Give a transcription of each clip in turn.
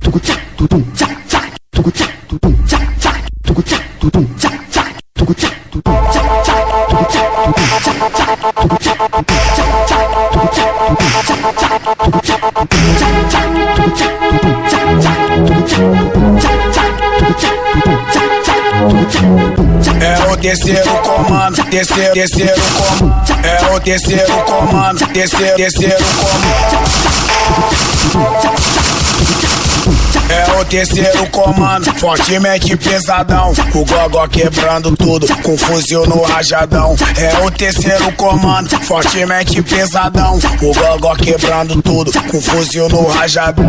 É o terceiro comando, terceiro comando. É o terceiro comando, terceiro comando. É o terceiro comando, fortemente pesadão. O gogó quebrando tudo, com fuzil no rajadão. É o terceiro comando, fortemente pesadão. O gogó quebrando tudo, com fuzil no rajadão.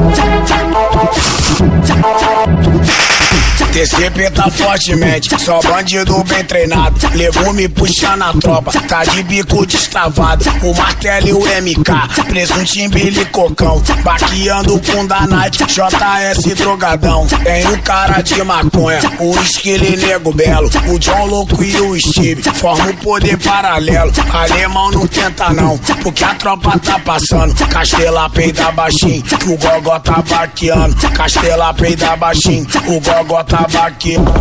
TCP tá fortemente, só bandido bem treinado. Legume puxando a tropa, tá de bico destravado. O martelo e o MK, presuntinho bilicocão. Baqueando com Danite, JS drogadão. Tem o cara de maconha, o esquilo nego belo. O John louco e o Steve, forma um poder paralelo. Alemão não tenta não, porque a tropa tá passando. Castela peida baixinho, o gogó tá baqueando. Castela peida baixinho, o gogó tá baqueando.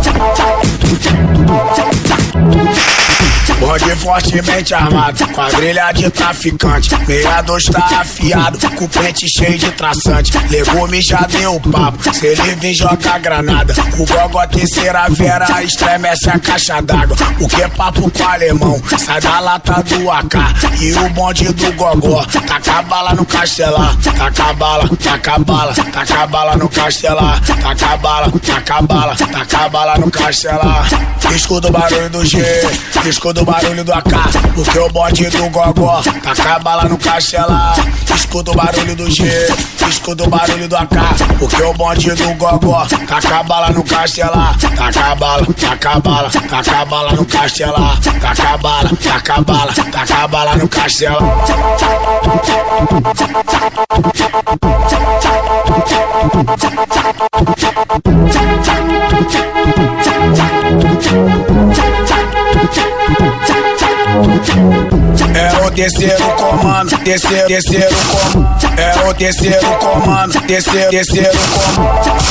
Bonde fortemente armado, quadrilha de traficante. 62 tá afiado, com pente cheio de traçante. Legume já deu papo, se ele vir jogar granada. O gogó terceira vera, estremece a caixa d'água. O que é papo com alemão, sai da lata do AK. E o bonde do gogó, taca a bala no castelar. Taca a bala, taca a bala, taca a bala no castelar. Taca a bala, taca a bala, taca a bala no castelar. Escuta o barulho do G, escuta o barulho do AK, porque o bonde do gogó taca a bala no castelar. Escuta o barulho do G, escuta o barulho do AK, porque o bonde do gogó taca a bala no castelar. Taca a bala, taca a bala, taca a bala no castelar. Taca a bala, taca a bala, taca a bala no castelar. É o terceiro comando, terceiro comando. É o terceiro comando, terceiro comando.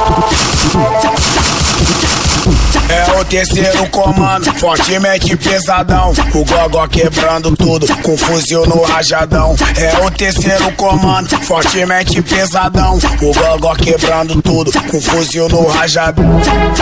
É o terceiro comando, fortemente pesadão. O gogó quebrando tudo, com fuzil no rajadão. É o terceiro comando, fortemente pesadão. O gogó quebrando tudo, com fuzil no rajadão.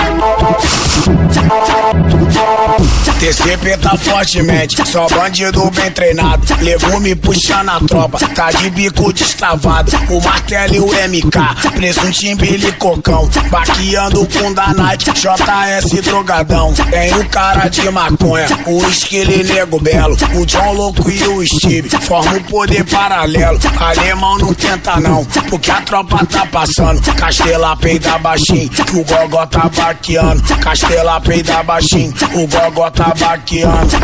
TCP tá fortemente, só bandido bem treinado. Legume puxando a tropa, tá de bico destravado. O martelo e o MK, presuntinho bilicocão. Baqueando com Danite, JS drogadão. Tem o cara de maconha, o esquilo nego belo. O John louco e o Steve, forma um poder paralelo. Alemão não tenta não, porque a tropa tá passando. Castela peida baixinho, o gogó tá baqueando. Castela peida baixinho, o gogó tá baqueando.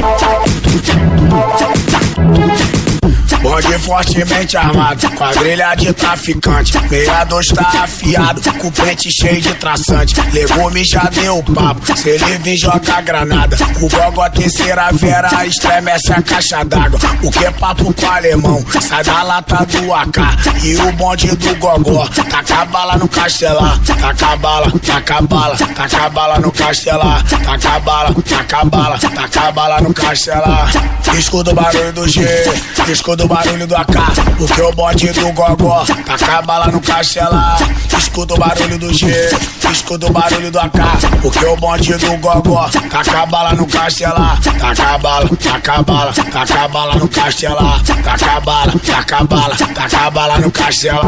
Bonde fortemente armado, quadrilha de traficante. 62 tá afiado, com pente cheio de traçante. Legume já deu papo, se ele vir jogar granada. O gogó terceira vera, estremece a caixa d'água. O que é papo com alemão, sai da lata do AK. E o bonde do gogó, taca a bala no castelar. Taca a bala, taca a bala, taca a bala no castelar. Taca a bala, taca a bala, taca a bala no castelar. Escuta o barulho do G, escuta o barulho do AK, porque o bonde do gogó taca a bala no castelar. Escuta o barulho do G, escuta o barulho do AK, porque o bonde do gogó taca a bala no castelar. Taca a bala, taca a bala, taca a bala no castelar. Taca a bala, taca a bala, taca a bala no castelar.